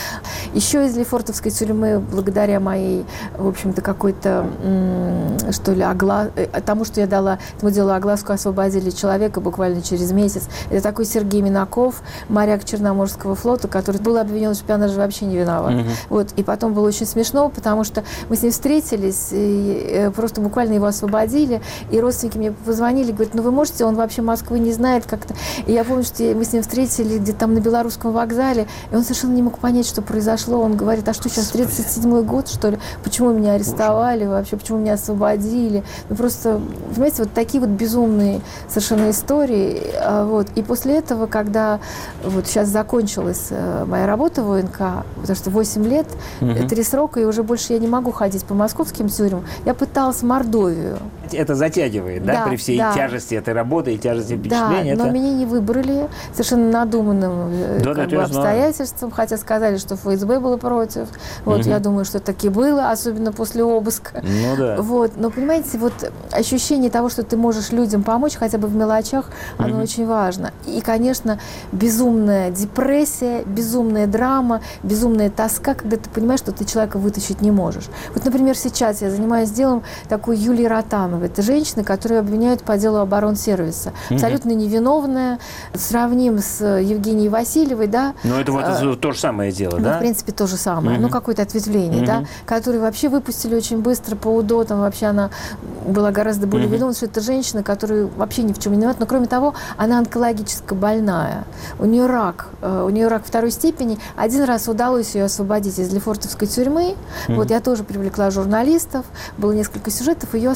Еще из Лефортовской тюрьмы, благодаря моей, в общем-то, какой-то, что ли, тому, что я дала этому делу огласку, освободили человека буквально через месяц. Это такой Сергей Минаков, моряк Черноморского флота, который был обвинен в шпионаже, вообще не виноват. Вот. И потом было очень смешно, потому что мы с ним встретились, и просто буквально его освободили, и родственники мне позвонили, говорят, ну вы можете, он вообще Москвы не знает как-то. И я помню, что мы с ним встретились где-то там на Белорусском вокзале, и он совершенно не мог понять, что произошло. Он говорит, а что сейчас, 37-й год, что ли? Почему меня арестовали вообще? Почему меня освободили? Ну, просто, понимаете, вот такие вот безумные совершенно истории. Вот. И после этого, когда вот сейчас закончилась моя работа в ОНК, потому что 8 лет, 3 срока, и уже больше я не могу ходить по московским тюрьмам, я пыталась в Мордовию. Это затягивает, да, при всей тяжести этой работы и тяжести впечатления? Да, но меня не выбрали совершенно надуманным обстоятельствам, хотя сказали, что ФСБ было против. Вот, я думаю, что таки было, особенно после обыска. Ну да. Вот, но, понимаете, вот ощущение того, что ты можешь людям помочь, хотя бы в мелочах, оно очень важно. И, конечно, безумная депрессия, безумная драма, безумная тоска, когда ты понимаешь, что ты человека вытащить не можешь. Вот, например, сейчас я занимаюсь делом такой Юлии Ротановой. Это женщина, которую обвиняют по делу оборонсервиса. Абсолютно невиновная. Сравним с Евгенией Васильевой, да. Но это вот то же самое дело, да? В принципе, то же самое. Ну, какое-то ответвление, да. Которую вообще выпустили очень быстро по УДО. Там вообще она была гораздо более виновна, что это женщина, которая вообще ни в чем не виновата. Но, кроме того, она онкологически больная. У нее рак. У нее рак 2 степени. Один раз удалось ее освободить из Лефортовской тюрьмы. Вот я тоже привлекла журналистов. Было несколько сюжетов. Ее освободили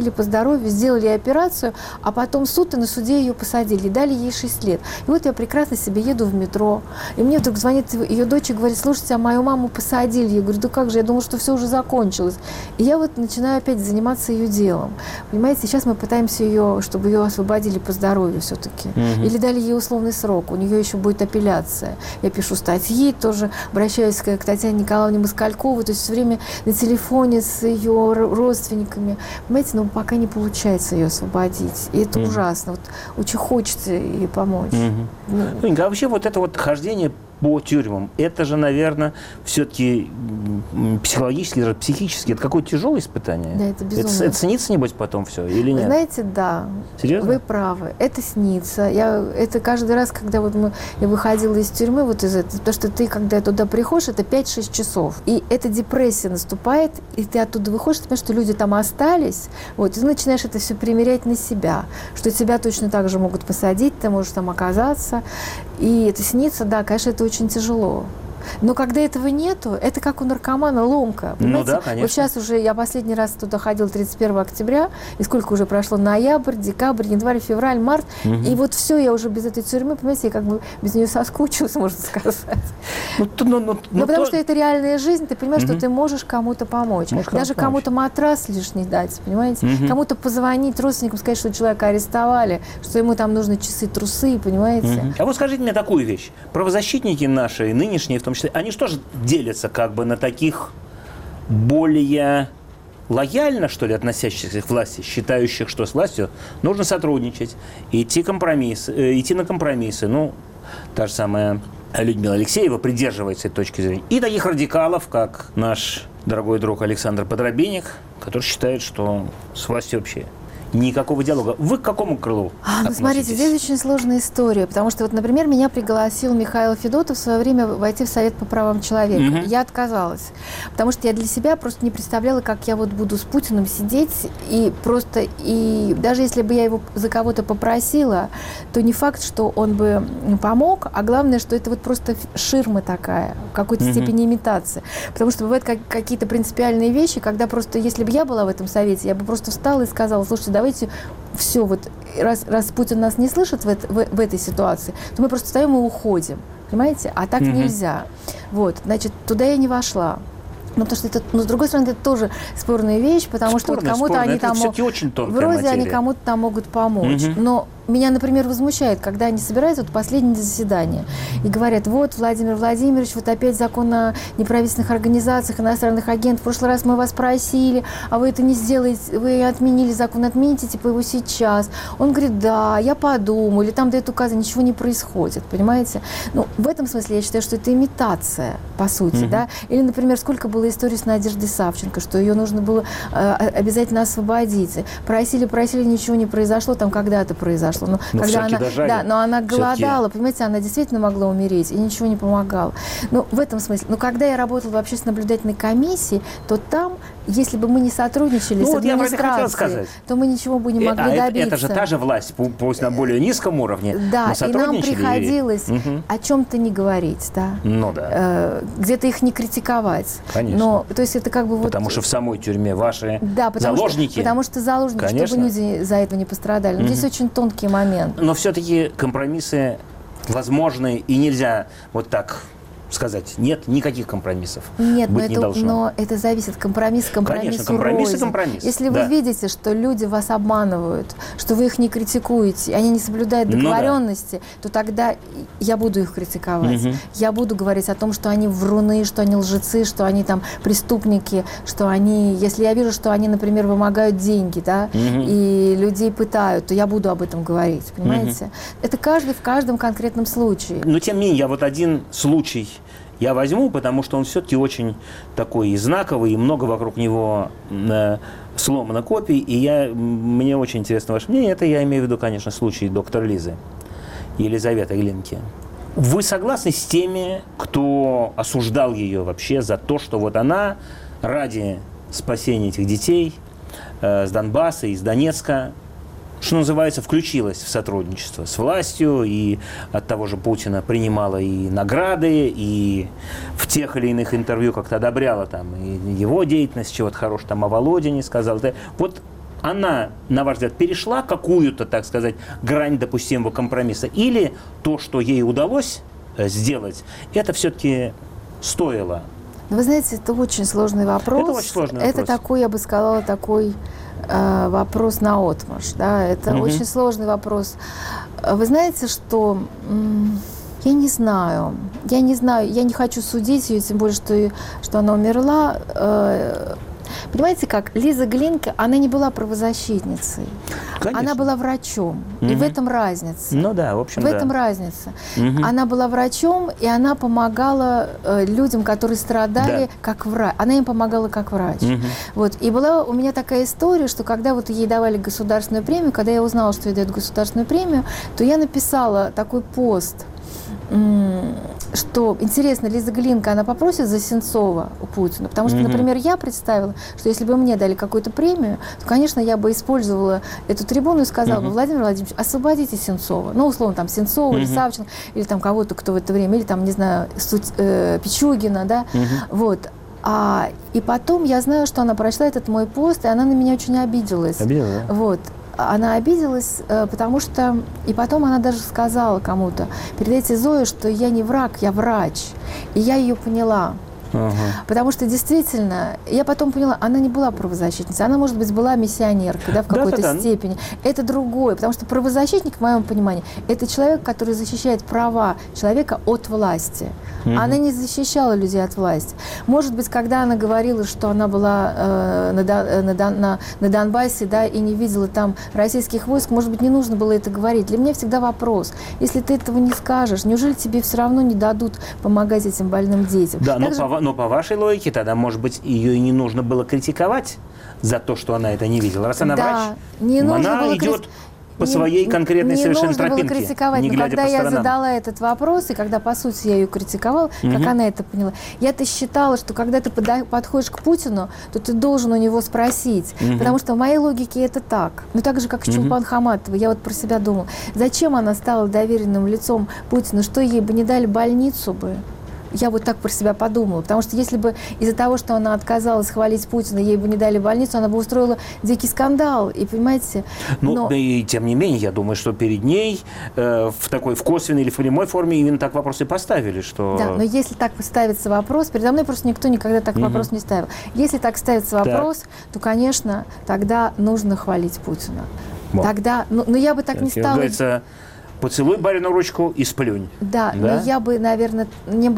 освободили по здоровью, сделали операцию, а потом суд, и на суде ее посадили, дали ей 6 лет. И вот я прекрасно себе еду в метро, и мне вдруг звонит ее дочь и говорит: слушайте, а мою маму посадили. Я говорю: да как же, я думала, что все уже закончилось. И я вот начинаю опять заниматься ее делом. Понимаете, сейчас мы пытаемся ее, чтобы ее освободили по здоровью все-таки. Или дали ей условный срок, у нее еще будет апелляция. Я пишу статьи, тоже обращаюсь к Татьяне Николаевне Москальковой, то есть все время на телефоне с ее родственниками. Понимаете, но пока не получается ее освободить. И это ужасно. Вот очень хочется ей помочь. Инга, а вообще вот это вот хождение по тюрьмам, это же, наверное, все-таки психологически, даже психически, это какое-то тяжелое испытание. Да, это безумно. Это снится, небось, потом все, или нет? Знаете, да. Серьезно? Вы правы. Это снится. Это каждый раз, когда вот я выходила из тюрьмы, вот из этого, потому что ты, когда туда приходишь, это 5-6 часов. И эта депрессия наступает, и ты оттуда выходишь, ты понимаешь, что люди там остались, вот, и ты начинаешь это все примерять на себя, что тебя точно так же могут посадить, ты можешь там оказаться. И это снится, да, конечно, это очень тяжело. Но когда этого нету, это как у наркомана ломка. Понимаете? Ну да, конечно. Вот сейчас уже, я последний раз туда ходил 31 октября, и сколько уже прошло? Ноябрь, декабрь, январь, февраль, март. И вот все, я уже без этой тюрьмы, понимаете, я как бы без нее соскучилась, можно сказать. Потому что это реальная жизнь, ты понимаешь, что ты можешь кому-то помочь. Даже кому-то матрас лишний дать, понимаете? Кому-то позвонить родственникам, сказать, что человека арестовали, что ему там нужны часы, трусы, понимаете? А вот скажите мне такую вещь. Правозащитники наши, нынешние в том числе, они что же делятся как бы на таких более лояльно, что ли, относящихся к власти, считающих, что с властью нужно сотрудничать, идти на компромиссы. Ну, та же самая Людмила Алексеева придерживается этой точки зрения. И таких радикалов, как наш дорогой друг Александр Подробинник, который считает, что с властью вообще никакого диалога. Вы к какому крылу относитесь? Смотрите, здесь очень сложная история, потому что, вот, например, меня пригласил Михаил Федотов в свое время войти в Совет по правам человека. Я отказалась, потому что я для себя просто не представляла, как я вот буду с Путиным сидеть, и даже если бы я его за кого-то попросила, то не факт, что он бы помог, а главное, что это вот просто ширма такая, в какой-то степени имитация. Потому что бывают какие-то принципиальные вещи, когда просто, если бы я была в этом совете, я бы просто встала и сказала: слушайте, давайте все, вот раз Путин нас не слышит в этой ситуации, то мы просто встаем и уходим, понимаете? А так нельзя. Вот, значит, туда я не вошла. Ну, потому что это, но с другой стороны, это тоже спорная вещь, потому что вот кому-то они там вроде они кому-то там могут помочь. Но меня, например, возмущает, когда они собираются, вот последнее заседание, и говорят: вот, Владимир Владимирович, вот опять закон о неправительственных организациях, иностранных агентов, в прошлый раз мы вас просили, а вы это не сделаете, вы отменили закон, отмените типа его сейчас. Он говорит: да, я подумаю, или там дает указы, ничего не происходит, понимаете? Ну, в этом смысле я считаю, что это имитация, по сути, да? Или, например, сколько было историй с Надеждой Савченко, что ее нужно было обязательно освободить. Просили, ничего не произошло, там когда-то произошло. Но когда она голодала, понимаете, она действительно могла умереть, и ничего не помогало. Ну, в этом смысле. Но когда я работала в общественно-наблюдательной комиссии, то там, если бы мы не сотрудничали с администрацией, то мы ничего бы не могли добиться. Это же та же власть, пусть на более низком уровне. Да, и нам приходилось о чем-то не говорить, да. Ну да. Где-то их не критиковать. Конечно. Но, то есть это как бы вот... Потому что в самой тюрьме ваши заложники. Потому что заложники, конечно, чтобы люди за это не пострадали. Но здесь очень тонкий момент. Но все-таки компромиссы возможны, и нельзя вот так сказать: нет, никаких компромиссов. Нет, быть не должно. Но это зависит. Компромисс Конечно, компромисс. Если вы видите, что люди вас обманывают, что вы их не критикуете, они не соблюдают договоренности, то тогда я буду их критиковать. Я буду говорить о том, что они вруны, что они лжецы, что они там преступники, что они, если я вижу, что они, например, вымогают деньги, да, и людей пытают, то я буду об этом говорить, понимаете? Это каждый в каждом конкретном случае. Но тем не менее, я вот один случай я возьму, потому что он все-таки очень такой и знаковый, и много вокруг него сломано копий, и мне очень интересно ваше мнение. Это я имею в виду, конечно, случай доктора Лизы, Елизаветы Глинки. Вы согласны с теми, кто осуждал ее вообще за то, что вот она ради спасения этих детей с Донбасса, из Донецка, что называется, включилась в сотрудничество с властью, и от того же Путина принимала и награды, и в тех или иных интервью как-то одобряла там и его деятельность, чего-то хорошего там о Володине сказала. Вот она, на ваш взгляд, перешла какую-то, так сказать, грань допустимого компромисса? Или то, что ей удалось сделать, это все-таки стоило? Вы знаете, это очень сложный вопрос. Это очень сложный вопрос. Это такой, я бы сказала, такой вопрос наотмашь. Да? Это очень сложный вопрос. Вы знаете, что... Я не знаю, я не хочу судить ее, тем более, что она умерла. Понимаете как, Лиза Глинка, она не была правозащитницей, Конечно. Она была врачом, и в этом разница. Ну да, в общем, В этом разница. Она была врачом, и она помогала людям, которые страдали, как врач. Она им помогала как врач. Вот. И была у меня такая история, что когда вот ей давали государственную премию, когда я узнала, что ей дают государственную премию, то я написала такой пост, что, интересно, Лиза Глинка, она попросит за Сенцова у Путина? Потому что, например, я представила, что если бы мне дали какую-то премию, то, конечно, я бы использовала эту трибуну и сказала бы: Владимир Владимирович, освободите Сенцова. Ну, условно, там, Сенцова или Савченко, или там кого-то, кто в это время, или там, не знаю, Пичугина, да, вот. И потом я знаю, что она прочла этот мой пост, и она на меня очень обиделась. Обиделась, да? Вот. Она обиделась, потому что... И потом она даже сказала кому-то: передайте Зое, что я не враг, я врач. И я ее поняла. Потому что действительно, я потом поняла, она не была правозащитницей, она, может быть, была миссионеркой, да, в какой-то степени. Это другое, потому что правозащитник, в моем понимании, это человек, который защищает права человека от власти. Она не защищала людей от власти. Может быть, когда она говорила, что она была на Донбассе, да, и не видела там российских войск, может быть, не нужно было это говорить. Для меня всегда вопрос: если ты этого не скажешь, неужели тебе все равно не дадут помогать этим больным детям? Да, но по вашей логике тогда, может быть, ее и не нужно было критиковать за то, что она это не видела. Раз она врач, не нужно она было идет по своей конкретной совершенно тропинке, не нужно было критиковать, не но глядя когда по я сторонам. задала этот вопрос, и когда, по сути, я ее критиковала, как она это поняла, я-то считала, что когда ты подходишь к Путину, то ты должен у него спросить, потому что в моей логике это так. Ну, так же, как с Чулпан Хаматовой, я вот про себя думала, зачем она стала доверенным лицом Путина, что ей бы не дали больницу бы? Я вот так про себя подумала. Потому что если бы из-за того, что она отказалась хвалить Путина, ей бы не дали больницу, она бы устроила дикий скандал. И понимаете... Ну, и тем не менее, я думаю, что перед ней в косвенной или в прямой форме именно так вопрос и поставили, что... Да, но если так ставится вопрос, передо мной просто никто никогда так вопрос не ставил. Если так ставится вопрос, то, конечно, тогда нужно хвалить Путина. Вот. Тогда... Но я бы так не стала... Говорится, поцелуй барину ручку и сплюнь. Да, но я бы, наверное,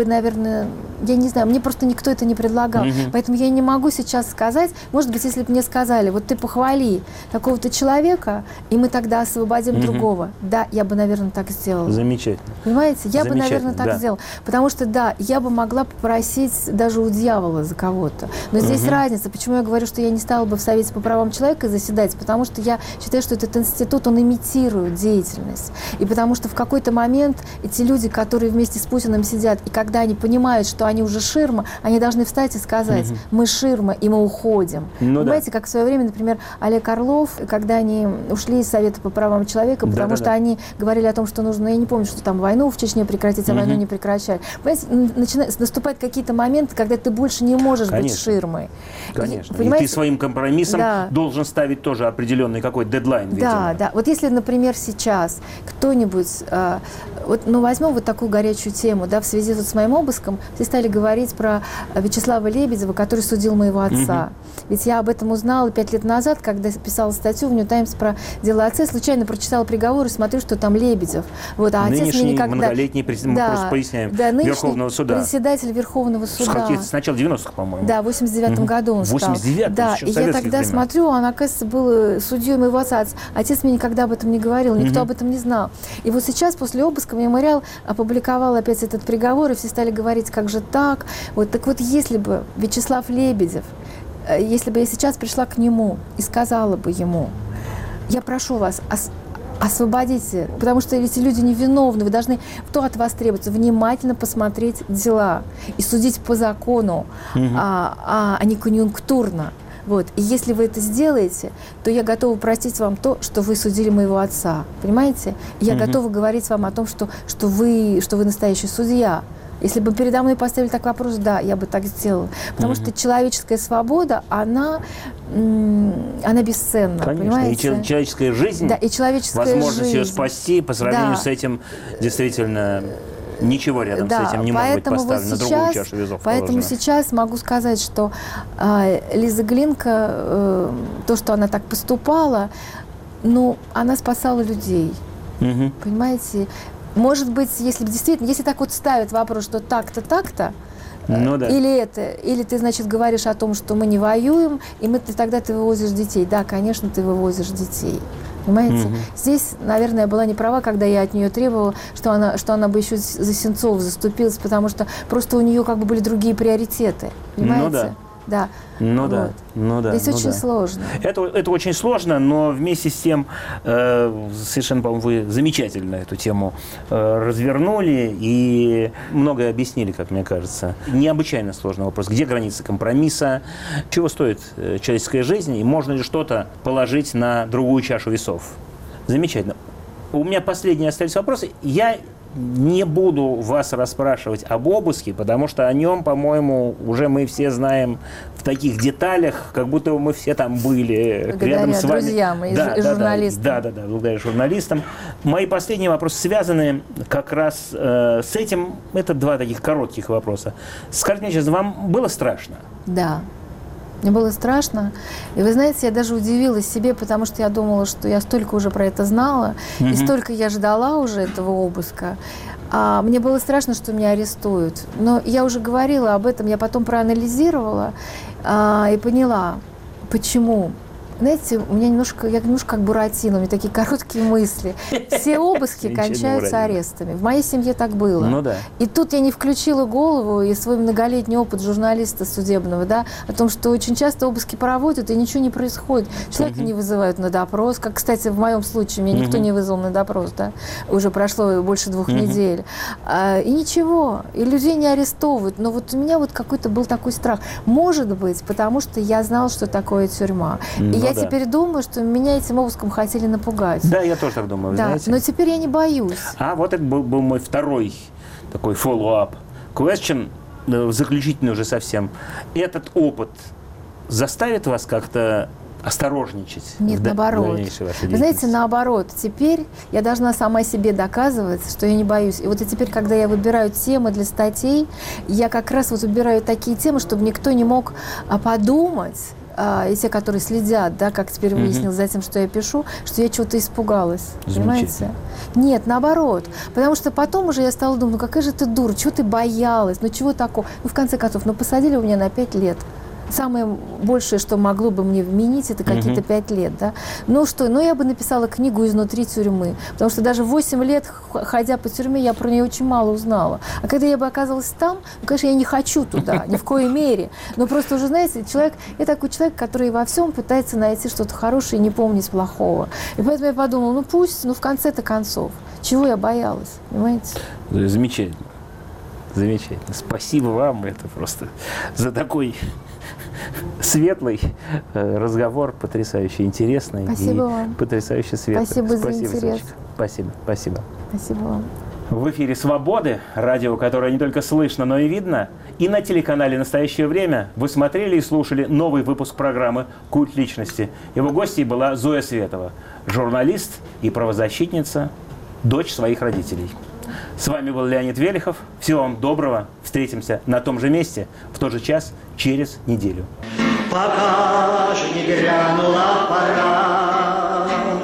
я не знаю, мне просто никто это не предлагал. Поэтому я не могу сейчас сказать, может быть, если бы мне сказали: вот ты похвали такого-то человека, и мы тогда освободим другого. Да, я бы, наверное, так сделала. Замечательно. Понимаете? Я бы, наверное, так да. сделала. Потому что, да, я бы могла попросить даже у дьявола за кого-то. Но здесь разница. Почему я говорю, что я не стала бы в Совете по правам человека заседать? Потому что я считаю, что этот институт, он имитирует деятельность. И потому что в какой-то момент эти люди, которые вместе с Путиным сидят, и когда они понимают, что они уже ширма, они должны встать и сказать: мы ширма, и мы уходим. Понимаете, как в свое время, например, Олег Орлов, когда они ушли из Совета по правам человека, потому что они говорили о том, что нужно, я не помню, что там войну в Чечне прекратить, а войну не прекращали. Понимаете, наступают какие-то моменты, когда ты больше не можешь быть ширмой. Конечно. И ты своим компромиссом должен ставить тоже определенный какой-то дедлайн, видимо. Да. Вот если, например, сейчас кто-нибудь, возьмем вот такую горячую тему, да, в связи с моим обыском, все стали говорить про Вячеслава Лебедева, который судил моего отца. Ведь я об этом узнала 5 лет назад, когда писала статью в Нью Таймс про дело отца, случайно прочитала приговор и смотрю, что там Лебедев. Вот, а отец мне никогда... многолетний президент, мы просто поясняем, Верховного суда. Председатель Верховного суда. С начала 90-х, по-моему. Да, в 89-м году он стал. 89-м, да, и я тогда смотрю, он, оказывается, был судьей моего отца. Отец мне никогда об этом не говорил, никто об этом не знал. И вот сейчас, после обыска, мемориал опубликовал опять этот приговор, и все стали говорить: как же так? Вот, так вот, если бы Вячеслав Лебедев, если бы я сейчас пришла к нему и сказала бы ему: я прошу вас, освободите, потому что эти люди невиновны, вы должны, кто от вас требуется, внимательно посмотреть дела и судить по закону, а не конъюнктурно. Вот. И если вы это сделаете, то я готова простить вам то, что вы судили моего отца. Понимаете? И я готова говорить вам о том, что вы настоящий судья. Если бы передо мной поставили такой вопрос, да, я бы так сделала. Потому что человеческая свобода, она бесценна, Конечно. понимаете? И человеческая жизнь, да, и человеческая возможность ее жизнь. спасти по сравнению Да. с этим действительно ничего рядом с этим не может быть поставлено, на другую чашу весов Поэтому положено. сейчас могу сказать, что Лиза Глинка, то, что она так поступала, она спасала людей. Понимаете? Может быть, если действительно, если так вот ставят вопрос, что так-то, так-то, Да. или ты, значит, говоришь о том, что мы не воюем, и тогда ты вывозишь детей. Да, конечно, ты вывозишь детей. Понимаете? Здесь, наверное, я была не права, когда я от нее требовала, что она бы еще за Сенцова заступилась, потому что просто у нее как бы были другие приоритеты. Понимаете? Да. Здесь очень сложно. Это очень сложно, но вместе с тем совершенно, по-моему, вы замечательно эту тему развернули и многое объяснили, как мне кажется. Необычайно сложный вопрос. Где граница компромисса? Чего стоит человеческая жизнь? И можно ли что-то положить на другую чашу весов? Замечательно. У меня последние остались вопросы. Я не буду вас расспрашивать об обыске, потому что о нем, по-моему, уже мы все знаем в таких деталях, как будто мы все там были благодаря рядом с вами. друзьям и журналистам. Да, благодаря журналистам. Мои последние вопросы связаны как раз с этим. Это два таких коротких вопроса. Скажите мне честно, вам было страшно? Да. Мне было страшно. И вы знаете, я даже удивилась себе, потому что я думала, что я столько уже про это знала, и столько я ждала уже этого обыска. А мне было страшно, что меня арестуют. Но я уже говорила об этом, я потом проанализировала и поняла, почему. Знаете, я немножко как Буратино, у меня такие короткие мысли. Все обыски кончаются арестами. В моей семье так было. Ну да. И тут я не включила голову и свой многолетний опыт журналиста судебного, да, о том, что очень часто обыски проводят, и ничего не происходит. Человека не вызывают на допрос, как, кстати, в моем случае меня никто не вызвал на допрос, да, уже прошло больше 2 недель. И ничего, и людей не арестовывают. Но вот у меня вот какой-то был такой страх. Может быть, потому что я знала, что такое тюрьма. И я теперь думаю, что меня этим обыском хотели напугать. Да, я тоже так думаю, да, знаете. но теперь я не боюсь. А вот это был мой второй такой follow-up question, заключительный уже совсем. Этот опыт заставит вас как-то осторожничать? Нет, наоборот. Вы знаете, наоборот. Теперь я должна сама себе доказывать, что я не боюсь. И вот теперь, когда я выбираю темы для статей, я как раз вот выбираю такие темы, чтобы никто не мог подумать, и те, которые следят, да, как теперь выяснилось за тем, что я пишу, что я чего-то испугалась. Понимаете? Нет, наоборот. Потому что потом уже я стала думать, какая же ты дура, чего ты боялась, чего такого. В конце концов, посадили у меня на 5 лет. Самое большее, что могло бы мне вменить, это какие-то 5 лет, да. Я бы написала книгу изнутри тюрьмы, потому что даже 8 лет, ходя по тюрьме, я про нее очень мало узнала. А когда я бы оказалась там, конечно, я не хочу туда, ни в коей мере. Но просто уже, знаете, я такой человек, который во всем пытается найти что-то хорошее и не помнить плохого. И поэтому я подумала, пусть, в конце-то концов, чего я боялась, понимаете? Замечательно. Замечательно. Спасибо вам, это просто за такой светлый разговор, потрясающе интересный. Спасибо и вам. Потрясающе светлый. Спасибо за интерес. Светочка. Спасибо. Спасибо вам. В эфире «Свободы», радио, которое не только слышно, но и видно. И на телеканале «Настоящее время» вы смотрели и слушали новый выпуск программы «Культ личности». Его гостьей была Зоя Светова, журналист и правозащитница, дочь своих родителей. С вами был Леонид Велихов. Всего вам доброго. Встретимся на том же месте, в тот же час, через неделю. Пока же не грянула пора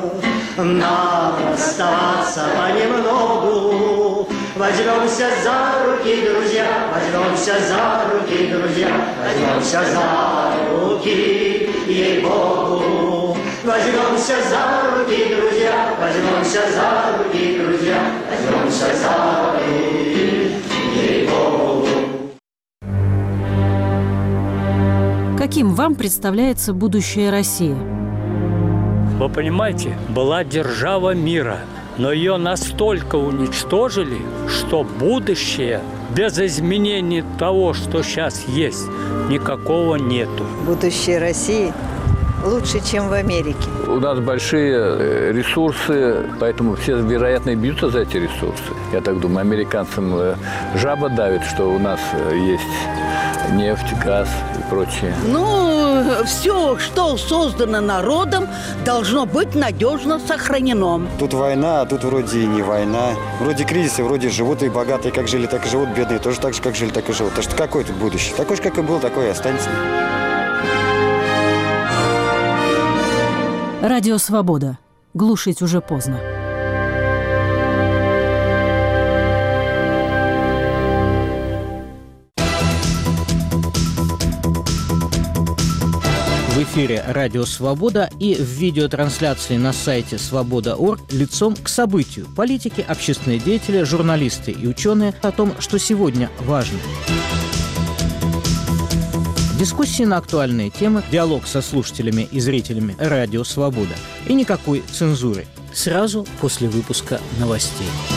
нам расставаться понемногу. Возьмемся за руки, друзья, возьмемся за руки, друзья, возьмемся за руки, ей-богу. Возьмемся за руки, друзья, возьмемся за руки, друзья, возьмемся за руки, ей-богу. Каким вам представляется будущее России? Вы понимаете, была держава мира, но ее настолько уничтожили, что будущее без изменений того, что сейчас есть, никакого нету. Будущее России лучше, чем в Америке. У нас большие ресурсы, поэтому все, вероятно, и бьются за эти ресурсы. Я так думаю, американцам жаба давит, что у нас есть нефть, газ и прочее. Ну, все, что создано народом, должно быть надежно сохранено. Тут война, а тут вроде и не война. Вроде кризисы, вроде живут и богатые, как жили, так и живут, бедные тоже так же, как жили, так и живут. Так что какое тут будущее? Такое же, как и был, такое и останется. Радио «Свобода». Глушить уже поздно. В эфире «Радио Свобода» и в видеотрансляции на сайте свобода.орг лицом к событию. Политики, общественные деятели, журналисты и ученые о том, что сегодня важно. Дискуссии на актуальные темы, диалог со слушателями и зрителями «Радио Свобода». И никакой цензуры. Сразу после выпуска новостей.